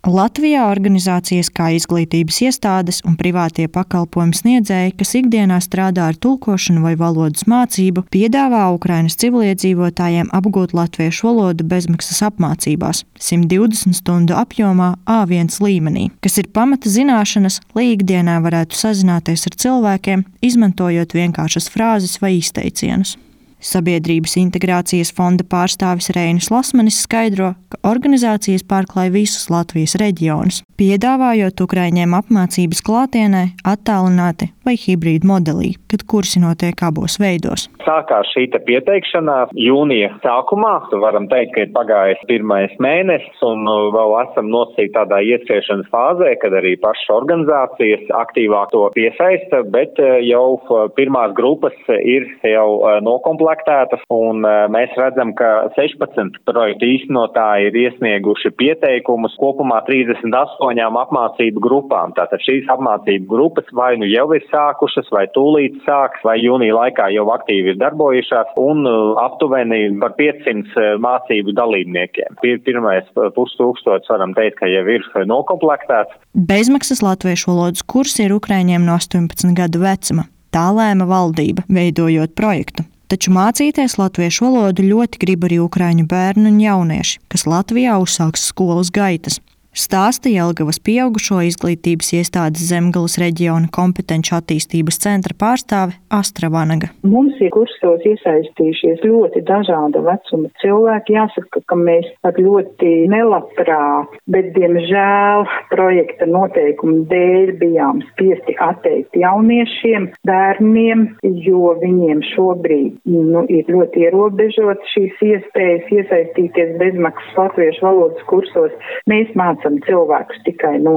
Latvijā organizācijas kā izglītības iestādes un privātie pakalpojumu sniedzēji, kas ikdienā strādā ar tulkošanu vai valodas mācību, piedāvā Ukrainas civiliedzīvotājiem apgūt latviešu valodu bezmaksas apmācībās 120 stundu apjomā A1 līmenī, kas ir pamata zināšanas, lai ikdienā varētu sazināties ar cilvēkiem, izmantojot vienkāršas frāzes vai izteicienus. Sabiedrības integrācijas fonda pārstāvis Reinis Lasmanis skaidro, ka organizācijas pārklāj visus Latvijas reģionus, piedāvājot ukraiņiem apmācības klātienē, attālināti vai hibrīdu modelī, kad kursi notiek abos veidos. Sākās šī pieteikšanās jūnija sākumā. Varam teikt, ka ir pagājis pirmais mēnesis un vēl esam nosacīti tādā ieskriešanas fāzē, kad arī pašas organizācijas aktīvāk to piesaista, bet jau pirmās grupas ir jau nokomplektētas un mēs redzam, ka 16 projektu īstenotāji ir iesnieguši pieteikumus kopumā 38 apmācību grupām. Tātad šīs apmācību grupas vai nu jau ir sākušas, vai tūlīt sāks, vai jūnija laikā jau aktīvi ir darbojušās un aptuveni par 500 mācību dalībniekiem. Pirmais 5000 varam teikt, ka jau ir nokomplektēts. Bezmaksas latviešu valodas kursi ir ukraiņiem no 18 gadu vecuma. Tā lēma valdība, veidojot projektu. Taču mācīties latviešu valodu ļoti grib arī ukraiņu bērni un jaunieši, kas Latvijā uzsāks skolas gaitas. Stāsta Jelgavas pieaugušo izglītības iestādes Zemgales reģiona kompetenču attīstības centra pārstāve Astra Vanaga. Mums ir kursos iesaistījušies ļoti dažāda vecuma cilvēki. Jāsaka, ka mēs ar ļoti nelabprāt, bet diemžēl projekta noteikumu dēļ bijām spiesti atteikt jauniešiem, bērniem, jo viņiem šobrīd ir ļoti ierobežot šīs iespējas iesaistīties bezmaksas latviešu valodas kursos. Mēs mācām cilvēkus tikai no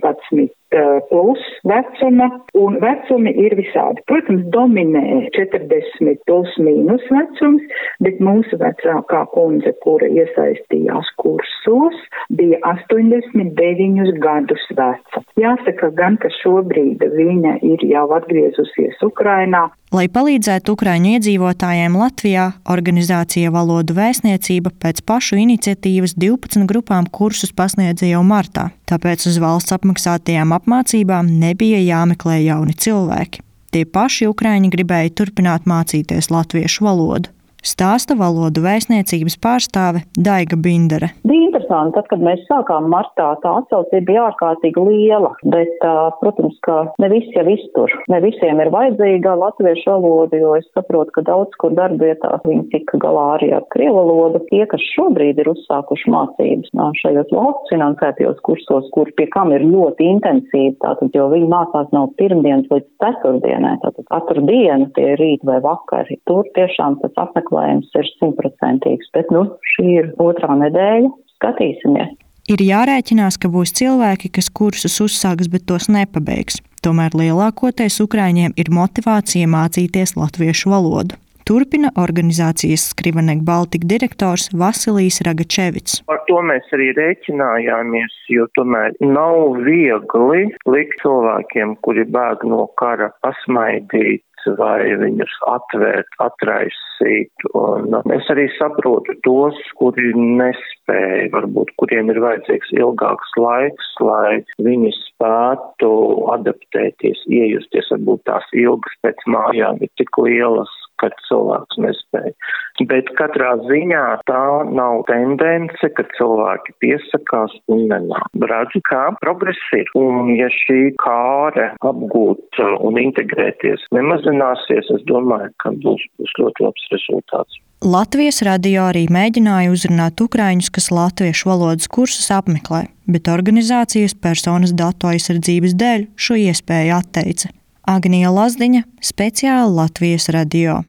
18 plus vecuma, un vecumi ir visādi. Protams, dominē 40 plus mīnus vecums, bet mūsu vecākā kundze, kura iesaistījās kursos, bija 89 gadus veca. Jāsaka gan, ka šobrīd viņa ir jau atgriezusies Ukrainā. Lai palīdzētu ukraiņu iedzīvotājiem Latvijā, organizācija Valodu vēstniecība pēc pašu iniciatīvas 12 grupām kursus pasniedza jau martā, tāpēc uz valsts apmaksātajām apmācībām nebija jāmeklē jauni cilvēki. Tie paši ukraiņi gribēja turpināt mācīties latviešu valodu. Stāsta Valodu vēstniecības pārstāve Daiga Bindere. Bija interesanti, tad, kad mēs sākām martā, tā atsaucība bija ārkārtīgi liela, bet, protams, ka ne visi jau iztur. Ne visiem ir vajadzīga latviešu valoda, jo es saprotu, ka daudz kur darbietās viņi tika galā arī ar krievu valodu. Tie, kas šobrīd ir uzsākuši mācības šajos valsts finansētajos kursos, kur pie kam ir ļoti intensīvi, tātad, jo viņi mācās no pirmdienas līdz ceturtdienai, tātad katru dienu tie ir rīt vai vakari. Tur tiešām tas apmeklējums ir 100%, bet šī ir otrā nedēļa. Skatīsimies. Ir jārēķinās, ka būs cilvēki, kas kursus uzsāks, bet tos nepabeigs. Tomēr lielākoties ukraiņiem ir motivācija mācīties latviešu valodu. Turpina organizācijas Skrivenek Baltika direktors Vasilijs Ragačevits. Ar to mēs arī rēķinājāmies, jo tomēr nav viegli likt cilvēkiem, kuri bēg no kara, pasmaidīt vai viņus atvērt, atraisīt. Un es arī saprotu tos, kuri nespēja, varbūt kuriem ir vajadzīgs ilgāks laiks, lai viņi spētu adaptēties, iejusties, varbūt tās ilgas pēc mājām ir tik lielas, kad cilvēks nespēja. Bet katrā ziņā tā nav tendence, ka cilvēki piesakās un nenāk. Redzu, kā progress ir. Un ja šī kāre apgūt un integrēties nemazināsies, es domāju, ka būs ļoti labs rezultāts. Latvijas radio arī mēģināja uzrunāt ukraiņus, kas latviešu valodas kursus apmeklē, bet organizācijas personas datu aizsardzības dēļ šo iespēju atteica. Agnija Lazdiņa, speciāli Latvijas radio.